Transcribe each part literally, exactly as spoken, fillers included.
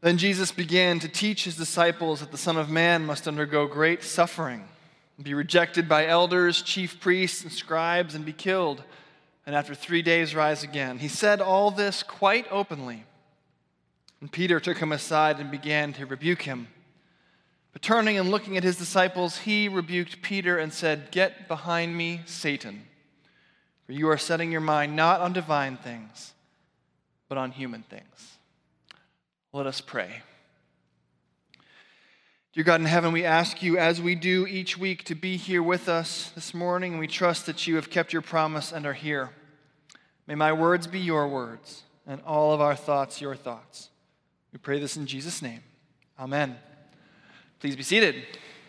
Then Jesus began to teach his disciples that the Son of Man must undergo great suffering, and be rejected by elders, chief priests, and scribes, and be killed, and after three days rise again. He said all this quite openly. And Peter took him aside and began to rebuke him. But turning and looking at his disciples, he rebuked Peter and said, "Get behind me, Satan, for you are setting your mind not on divine things, but on human things." Let us pray. Dear God in heaven, we ask you, as we do each week, to be here with us this morning, and we trust that you have kept your promise and are here. May my words be your words, and all of our thoughts your thoughts. We pray this in Jesus' name. Amen. Please be seated.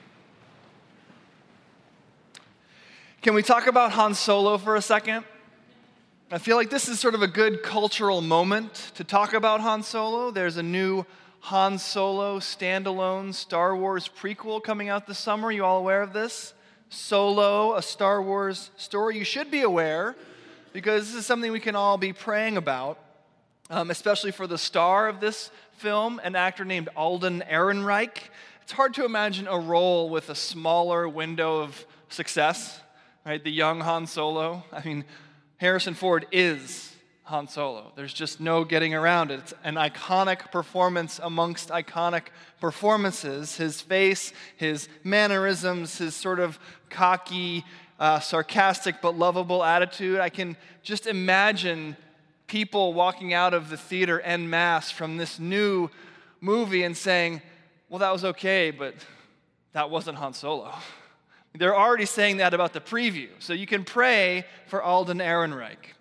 Can we talk about Han Solo for a second? I feel like this is sort of a good cultural moment to talk about Han Solo. There's a new Han Solo standalone Star Wars prequel coming out this summer. You all aware of this? Solo, a Star Wars story. You should be aware because this is something we can all be praying about, um, especially for the star of this film, an actor named Alden Ehrenreich. It's hard to imagine a role with a smaller window of success, right? The young Han Solo. I mean, Harrison Ford is Han Solo. There's just no getting around it. It's an iconic performance amongst iconic performances. His face, his mannerisms, his sort of cocky, uh, sarcastic but lovable attitude. I can just imagine people walking out of the theater en masse from this new movie and saying, well, that was okay, but that wasn't Han Solo. They're already saying that about the preview. So you can pray for Alden Ehrenreich.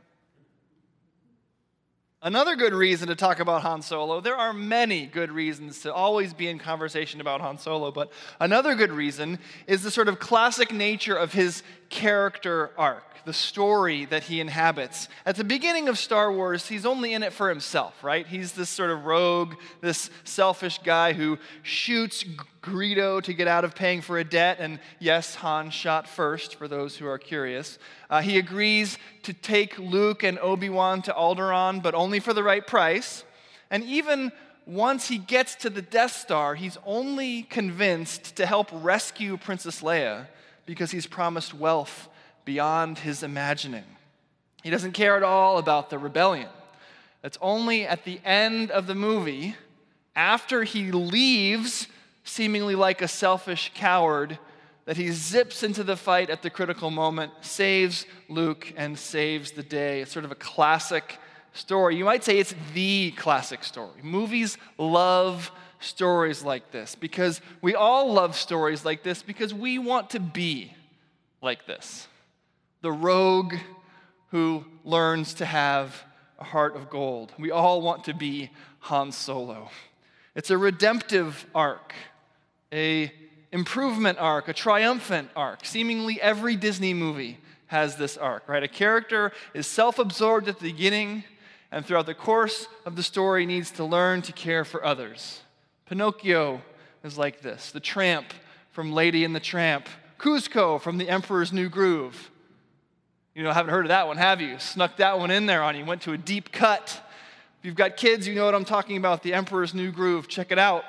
Another good reason to talk about Han Solo, there are many good reasons to always be in conversation about Han Solo, but another good reason is the sort of classic nature of his character arc, the story that he inhabits. At the beginning of Star Wars, he's only in it for himself, right? He's this sort of rogue, this selfish guy who shoots Greedo to get out of paying for a debt, and yes, Han shot first, for those who are curious. Uh, he agrees to take Luke and Obi-Wan to Alderaan, but only for the right price. And even once he gets to the Death Star, he's only convinced to help rescue Princess Leia because he's promised wealth beyond his imagining. He doesn't care at all about the rebellion. It's only at the end of the movie, after he leaves, seemingly like a selfish coward, that he zips into the fight at the critical moment, saves Luke, and saves the day. It's sort of a classic story. You might say it's the classic story. Movies love stories like this because we all love stories like this because we want to be like this. The rogue who learns to have a heart of gold. We all want to be Han Solo. It's a redemptive arc, a improvement arc, a triumphant arc. Seemingly every Disney movie has this arc, right? A character is self-absorbed at the beginning and throughout the course of the story needs to learn to care for others. Pinocchio is like this. The Tramp from Lady and the Tramp. Kuzco from The Emperor's New Groove. You know, haven't heard of that one, have you? Snuck that one in there on you. Went to a deep cut. If you've got kids, you know what I'm talking about. The Emperor's New Groove. Check it out.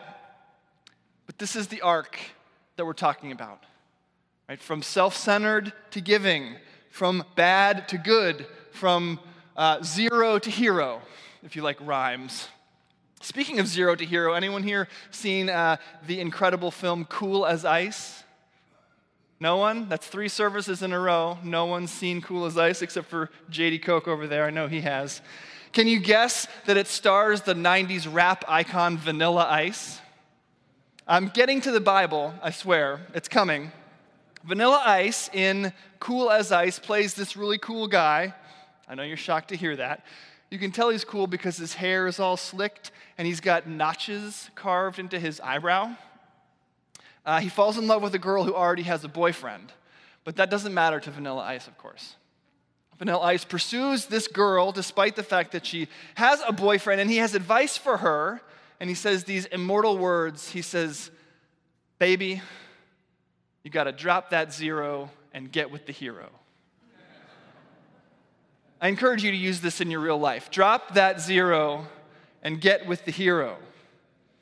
But this is the arc that we're talking about. Right? From self-centered to giving. From bad to good. From uh, zero to hero, if you like rhymes. Speaking of zero to hero, anyone here seen uh, the incredible film Cool as Ice? No one? That's three services in a row. No one's seen Cool as Ice except for J D Koch over there. I know he has. Can you guess that it stars the nineties rap icon Vanilla Ice? I'm getting to the Bible, I swear. It's coming. Vanilla Ice in Cool as Ice plays this really cool guy. I know you're shocked to hear that. You can tell he's cool because his hair is all slicked and he's got notches carved into his eyebrow. Uh, he falls in love with a girl who already has a boyfriend, but that doesn't matter to Vanilla Ice, of course. Vanilla Ice pursues this girl despite the fact that she has a boyfriend, and he has advice for her, and he says these immortal words. He says, baby, you got to drop that zero and get with the hero. I encourage you to use this in your real life. Drop that zero and get with the hero.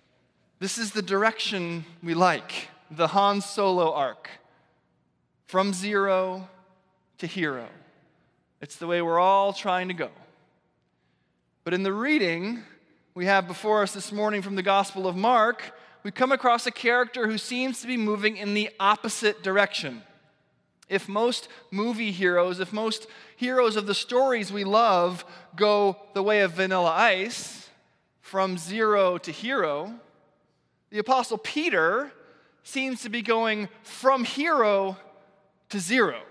This is the direction we like, the Han Solo arc. From zero to hero. It's the way we're all trying to go. But in the reading we have before us this morning from the Gospel of Mark, we come across a character who seems to be moving in the opposite direction. If most movie heroes, if most heroes of the stories we love go the way of Vanilla Ice, from zero to hero, the Apostle Peter seems to be going from hero to zero.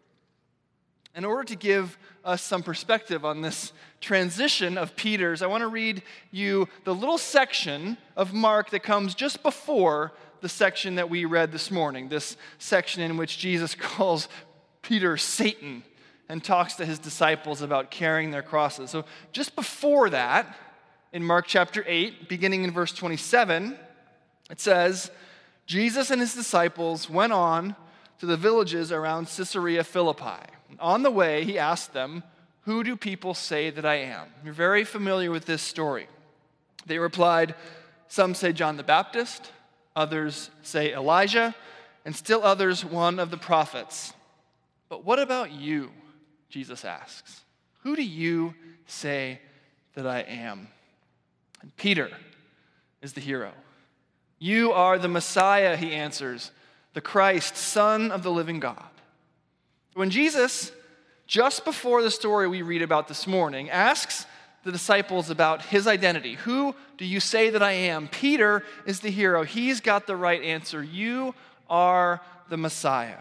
In order to give us some perspective on this transition of Peter's, I want to read you the little section of Mark that comes just before the section that we read this morning, this section in which Jesus calls Peter Satan and talks to his disciples about carrying their crosses. So just before that, in Mark chapter eight, beginning in verse twenty-seven, it says, Jesus and his disciples went on to the villages around Caesarea Philippi. On the way, he asked them, "Who do people say that I am?" You're very familiar with this story. They replied, "Some say John the Baptist, others say Elijah, and still others one of the prophets." "But what about you?" Jesus asks. "Who do you say that I am?" And Peter is the hero. "You are the Messiah," he answers, "the Christ, Son of the living God." When Jesus, just before the story we read about this morning, asks the disciples about his identity, "Who do you say that I am?" Peter is the hero. He's got the right answer. You are the Messiah.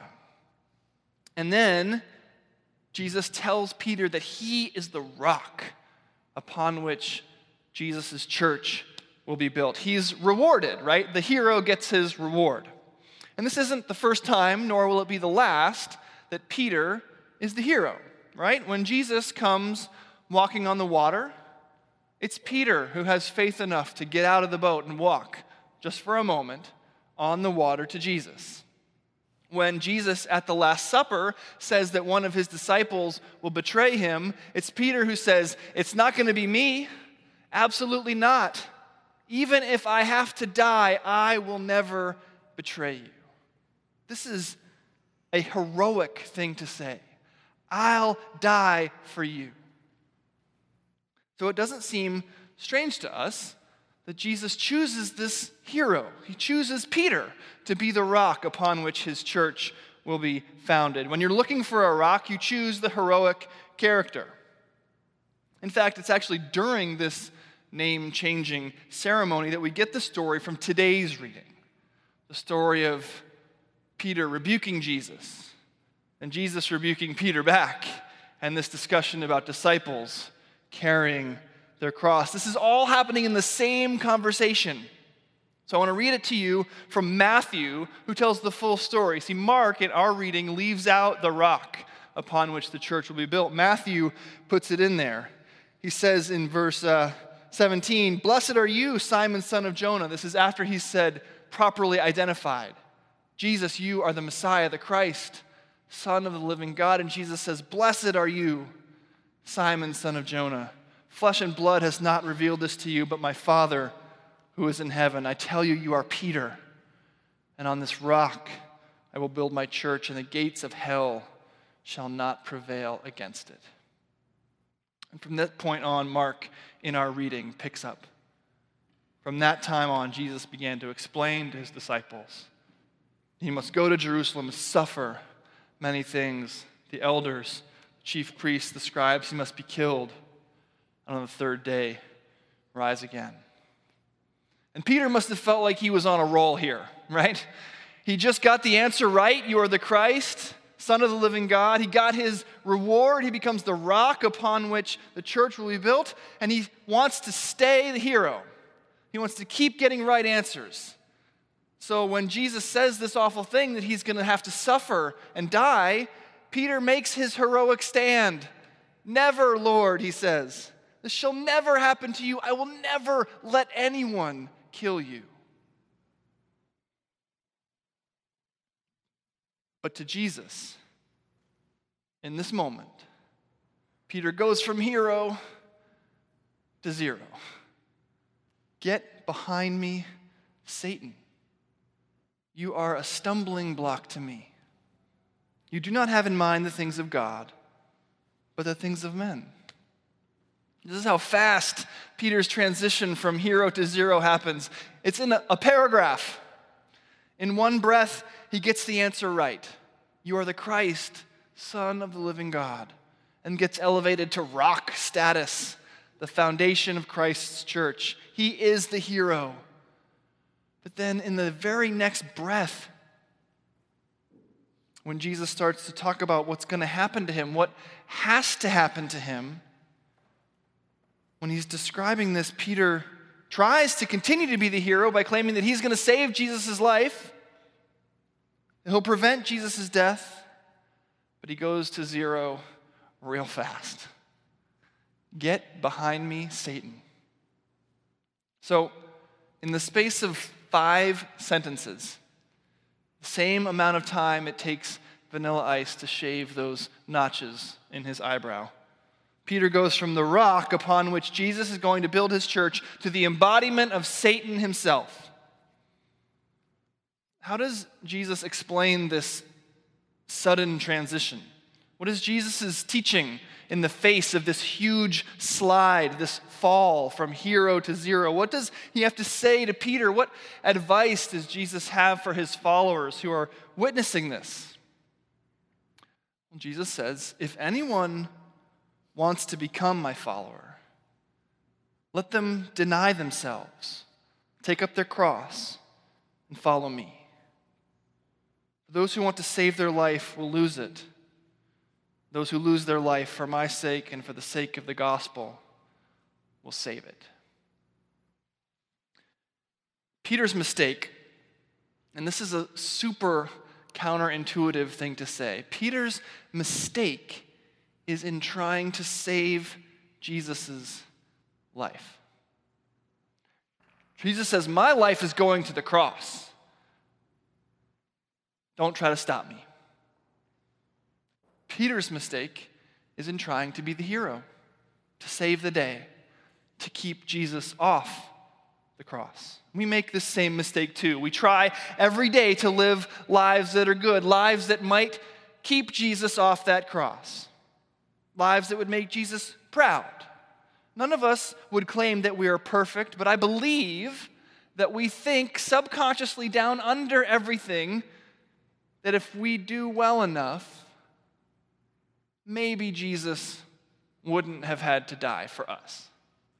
And then Jesus tells Peter that he is the rock upon which Jesus' church will be built. He's rewarded, right? The hero gets his reward. And this isn't the first time, nor will it be the last, that Peter is the hero, right? When Jesus comes walking on the water, it's Peter who has faith enough to get out of the boat and walk, just for a moment, on the water to Jesus. When Jesus at the Last Supper says that one of his disciples will betray him, it's Peter who says, "It's not going to be me. Absolutely not. Even if I have to die, I will never betray you." This is a heroic thing to say. I'll die for you. So it doesn't seem strange to us that Jesus chooses this hero. He chooses Peter to be the rock upon which his church will be founded. When you're looking for a rock, you choose the heroic character. In fact, it's actually during this name-changing ceremony that we get the story from today's reading. The story of Peter rebuking Jesus, and Jesus rebuking Peter back, and this discussion about disciples carrying their cross. This is all happening in the same conversation. So I want to read it to you from Matthew, who tells the full story. See, Mark, in our reading, leaves out the rock upon which the church will be built. Matthew puts it in there. He says in verse uh, seventeen, "Blessed are you, Simon, son of Jonah." This is after he said, properly identified, "Jesus, you are the Messiah, the Christ, Son of the living God." And Jesus says, "Blessed are you, Simon, son of Jonah. Flesh and blood has not revealed this to you, but my Father who is in heaven. I tell you, you are Peter, and on this rock I will build my church, and the gates of hell shall not prevail against it." And from that point on, Mark, in our reading, picks up. From that time on, Jesus began to explain to his disciples, he must go to Jerusalem, suffer many things. The elders, the chief priests, the scribes, he must be killed, and on the third day, rise again. And Peter must have felt like he was on a roll here, right? He just got the answer right. You are the Christ, Son of the living God. He got his reward. He becomes the rock upon which the church will be built, and he wants to stay the hero. He wants to keep getting right answers. So when Jesus says this awful thing that he's going to have to suffer and die, Peter makes his heroic stand. "Never, Lord," he says. "This shall never happen to you. I will never let anyone kill you." But to Jesus, in this moment, Peter goes from hero to zero. "Get behind me, Satan, you are a stumbling block to me. You do not have in mind the things of God, but the things of men. This is how fast Peter's transition from hero to zero happens. It's in a, a paragraph. In one breath, he gets the answer right. You are the Christ, Son of the living God, and gets elevated to rock status, the foundation of Christ's church. He is the hero. But then in the very next breath, when Jesus starts to talk about what's going to happen to him, what has to happen to him, when he's describing this, Peter tries to continue to be the hero by claiming that he's going to save Jesus' life, that he'll prevent Jesus' death, but he goes to zero real fast. Get behind me, Satan. So, in the space of five sentences, the same amount of time it takes Vanilla Ice to shave those notches in his eyebrow, Peter goes from the rock upon which Jesus is going to build his church to the embodiment of Satan himself. How does Jesus explain this sudden transition? What is Jesus' teaching in the face of this huge slide, this fall from hero to zero? What does he have to say to Peter? What advice does Jesus have for his followers who are witnessing this? Well, Jesus says, if anyone wants to become my follower, let them deny themselves, take up their cross, and follow me. Those who want to save their life will lose it. Those who lose their life for my sake and for the sake of the gospel will save it. Peter's mistake, and this is a super counterintuitive thing to say, Peter's mistake is in trying to save Jesus' life. Jesus says, my life is going to the cross. Don't try to stop me. Peter's mistake is in trying to be the hero, to save the day, to keep Jesus off the cross. We make this same mistake too. We try every day to live lives that are good, lives that might keep Jesus off that cross, lives that would make Jesus proud. None of us would claim that we are perfect, but I believe that we think subconsciously down under everything that if we do well enough, maybe Jesus wouldn't have had to die for us.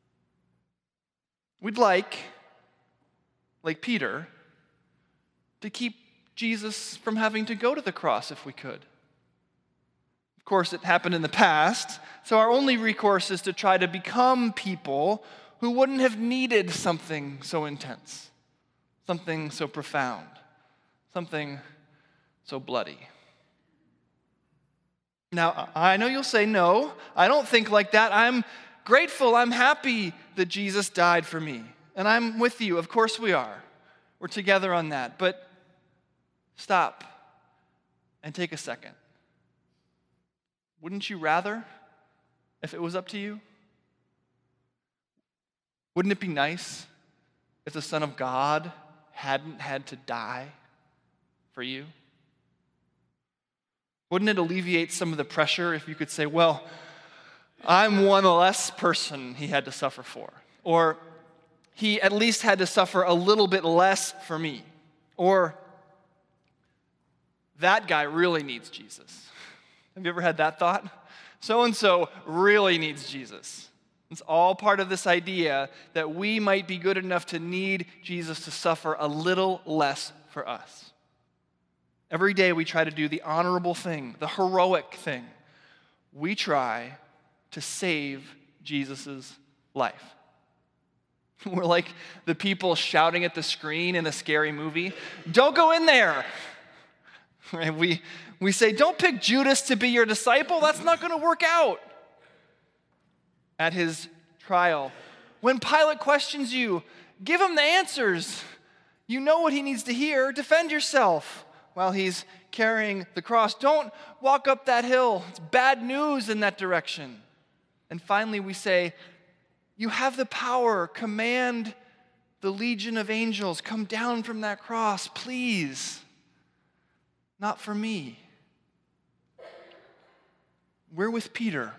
We'd like, like Peter, to keep Jesus from having to go to the cross if we could. Of course, it happened in the past, so our only recourse is to try to become people who wouldn't have needed something so intense, something so profound, something so bloody. Now, I know you'll say, no, I don't think like that. I'm grateful, I'm happy that Jesus died for me. And I'm with you, of course we are. We're together on that. But stop and take a second. Wouldn't you rather if it was up to you? Wouldn't it be nice if the Son of God hadn't had to die for you? Wouldn't it alleviate some of the pressure if you could say, well, I'm one less person he had to suffer for. Or he at least had to suffer a little bit less for me. Or that guy really needs Jesus. Have you ever had that thought? So-and-so really needs Jesus. It's all part of this idea that we might be good enough to need Jesus to suffer a little less for us. Every day we try to do the honorable thing, the heroic thing. We try to save Jesus' life. We're like the people shouting at the screen in a scary movie, don't go in there. Right? We, we say, don't pick Judas to be your disciple. That's not going to work out. At his trial, when Pilate questions you, give him the answers. You know what he needs to hear. Defend yourself while he's carrying the cross. Don't walk up that hill. It's bad news in that direction. And finally we say, you have the power. Command the legion of angels come down from that cross, please. Not for me. We're with Peter.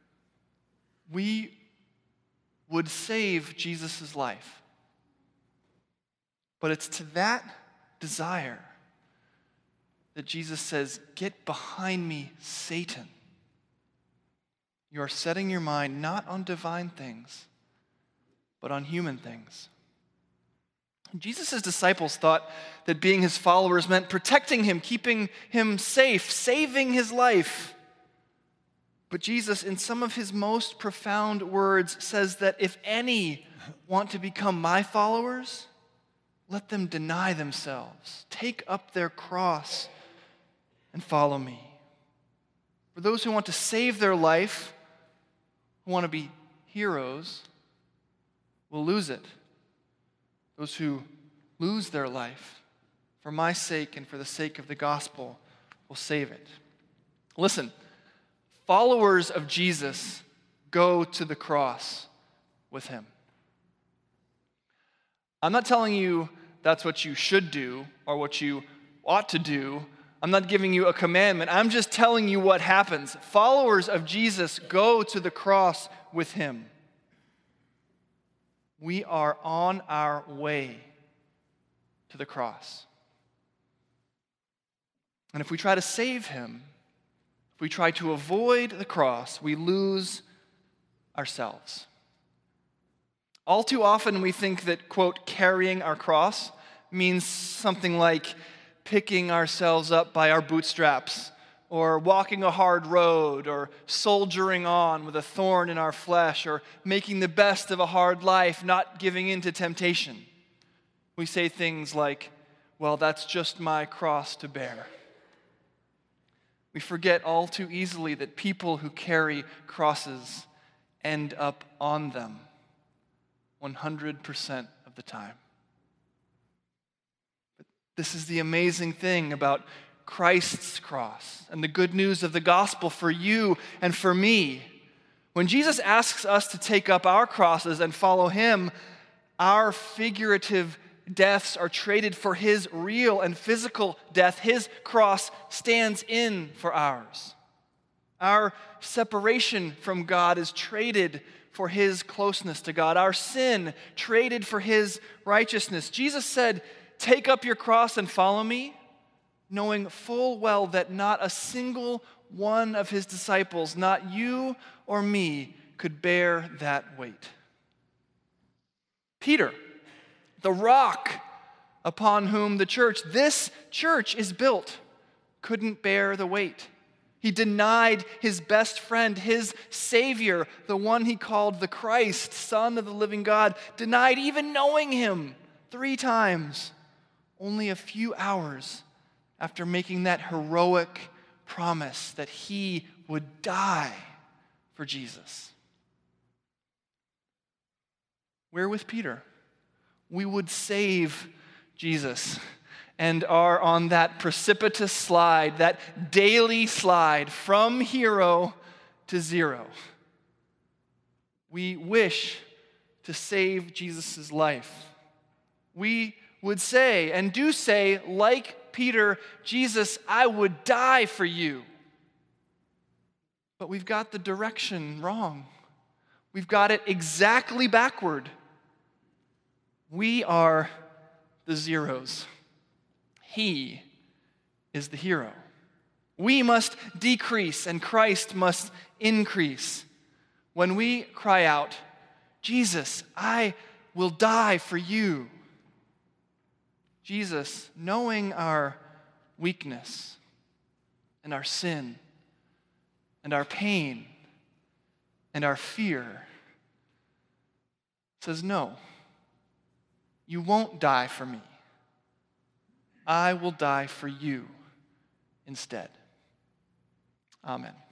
We would save Jesus' life. But it's to that desire that Jesus says, "Get behind me, Satan. You are setting your mind not on divine things, but on human things." Jesus' disciples thought that being his followers meant protecting him, keeping him safe, saving his life. But Jesus, in some of his most profound words, says that if any want to become my followers, let them deny themselves, take up their cross, and follow me. For those who want to save their life, who want to be heroes, will lose it. Those who lose their life for my sake and for the sake of the gospel will save it. Listen, followers of Jesus go to the cross with him. I'm not telling you that's what you should do or what you ought to do. I'm not giving you a commandment. I'm just telling you what happens. Followers of Jesus go to the cross with him. We are on our way to the cross. And if we try to save him, if we try to avoid the cross, we lose ourselves. All too often we think that, quote, carrying our cross means something like picking ourselves up by our bootstraps, or walking a hard road, or soldiering on with a thorn in our flesh, or making the best of a hard life, not giving in to temptation. We say things like, well, that's just my cross to bear. We forget all too easily that people who carry crosses end up on them one hundred percent of the time. But this is the amazing thing about Christ's cross and the good news of the gospel for you and for me. When Jesus asks us to take up our crosses and follow him, our figurative deaths are traded for his real and physical death. His cross stands in for ours. Our separation from God is traded for his closeness to God. Our sin traded for his righteousness. Jesus said, "Take up your cross and follow me," knowing full well that not a single one of his disciples, not you or me, could bear that weight. Peter, the rock upon whom the church, this church is built, couldn't bear the weight. He denied his best friend, his Savior, the one he called the Christ, Son of the living God, denied even knowing him three times, only a few hours after making that heroic promise that he would die for Jesus. We're with Peter. We would save Jesus and are on that precipitous slide, that daily slide from hero to zero. We wish to save Jesus' life. We would say, and do say, like Peter, "Jesus, I would die for you." But we've got the direction wrong. We've got it exactly backward. We are the zeros. He is the hero. We must decrease and Christ must increase. When we cry out, "Jesus, I will die for you," Jesus, knowing our weakness and our sin and our pain and our fear, says, "No, you won't die for me. I will die for you instead." Amen.